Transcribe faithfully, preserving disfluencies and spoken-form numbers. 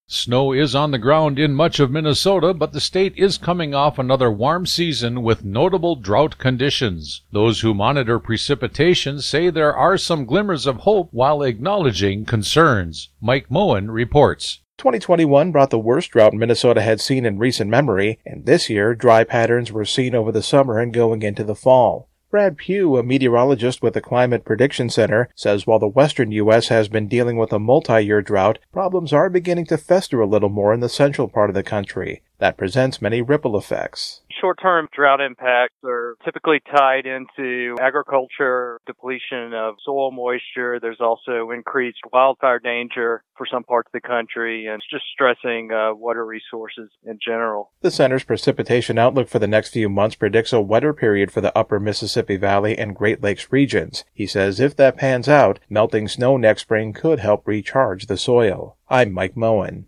Snow is on the ground in much of Minnesota, but the state is coming off another warm season with notable drought conditions. Those who monitor precipitation say there are some glimmers of hope while acknowledging concerns. Mike Moen reports. twenty twenty-one brought the worst drought Minnesota had seen in recent memory, and this year dry patterns were seen over the summer and going into the fall. Brad Pugh, a meteorologist with the Climate Prediction Center, says while the western U S has been dealing with a multi-year drought, problems are beginning to fester a little more in the central part of the country. That presents many ripple effects. Short-term drought impacts are typically tied into agriculture, depletion of soil moisture. There's also increased wildfire danger for some parts of the country, and it's just stressing uh, water resources in general. The center's precipitation outlook for the next few months predicts a wetter period for the upper Mississippi Valley and Great Lakes regions. He says if that pans out, melting snow next spring could help recharge the soil. I'm Mike Moen.